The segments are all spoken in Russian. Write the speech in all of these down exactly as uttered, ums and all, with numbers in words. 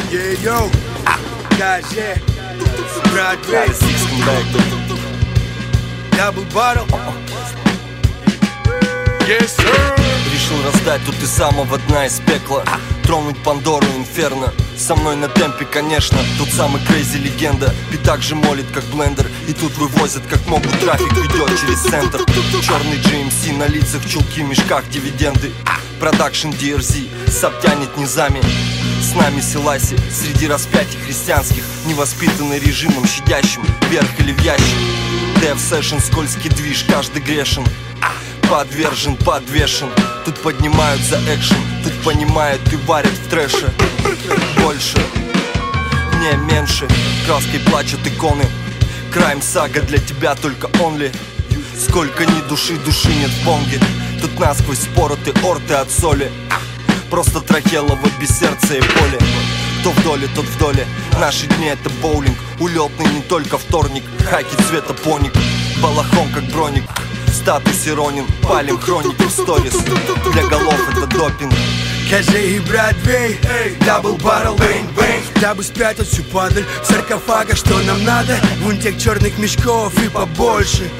Йо-йо, каже, Бродвей, Double Barrel. Yes, sir. Решил раздать тут и самого дна из пекла, тронуть Пандору, Инферно. Со мной на темпе, конечно, тут самый крейзи легенда. Пятак же молит, как блендер, и тут вывозят как могут. Трафик ведет через центр. Черный джи эм си на лицах, чулки в мешках, дивиденды. Продакшн ди ар зет, сап тянет низами. С нами Селаси, среди распятий христианских, невоспитанный режимом, щадящим вверх или в ящик. Dev Session, скользкий движ, каждый грешен. Подвержен, подвешен. Тут поднимают за экшен, тут понимают и варят в трэше. Больше, не меньше, краской плачут иконы. Крайм сага для тебя только only. Сколько ни души, души нет в бонге. Тут насквозь спороты, орты от соли. Просто трахелово без сердца и боли. Кто в доле, тот в доле. Наши дни это боулинг. Улетный не только вторник. Хаки цвета поник. Балахон как броник. В статусе ронин. Палим хроники в сторис. Для голов это допинг. Кажи и Бродвей, Double Barrel, bang, bang. Дабы спрятать всю падаль саркофага, что нам надо? Вон тех черных мешков и побольше.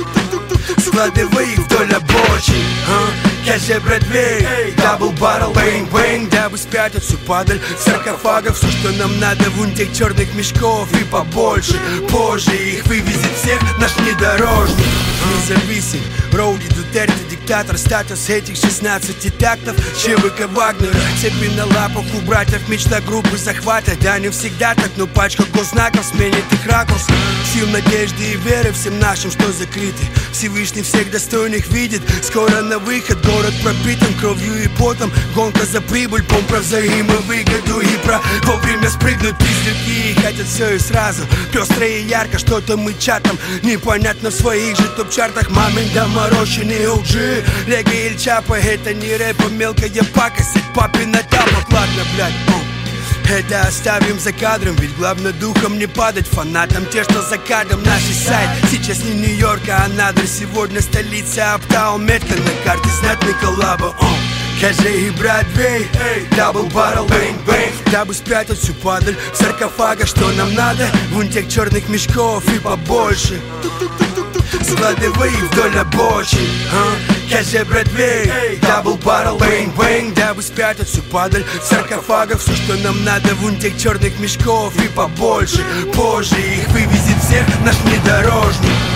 Складывай их вдоль обочин. Кажи Бродвей, Double Barrel, bang, bang. Дабы спрятать всю падаль саркофага, все, что нам надо, вон тех черных мешков и побольше. Позже их вывезет всех наш внедорожник. Независим, Роуди, Дутерте, диктатор. Статус этих шестнадцати тактов ЧВК Вагнера. Цепи на лапах у братьев, мечта группы захвата. Да, не всегда так, но пачка госзнаков сменит их ракурс. Сил, надежды и веры всем нашим, что закрыты. Всевышний всех достойных видит. Скоро на выход, город пропитан кровью и потом. Гонка за прибыль, пом про взаимовыгоду и про вовремя спрыгнуть. Пиздюки хотят все и сразу. Пестро и ярко, что-то мычат там. Непонятно в своих же топ-чартах. Мамин доморощенный о джи. Лего или Чапа, это не рэп, а мелкая пакость. Папина тапок, ладно, блядь, это оставим за кадром, ведь главное духом не падать фанатам. Те, что за кадром, наш сайт. Сейчас не Нью-Йорк, а Анадырь. Сегодня столица Аптаун, метка на карте, знатный коллаба. Кажи и Бродвей, Double Barrel, bang, bang. Дабы спрятать всю падаль саркофага, что нам надо? Вон тех черных мешков и побольше. Складывай их вдоль обочин. Кажи Бродвей, Double Barrel, bang, bang. Дабы спрятать всю падаль саркофага, все, что нам надо, вон тех черных мешков и побольше. Позже их вывезет всех наш внедорожник.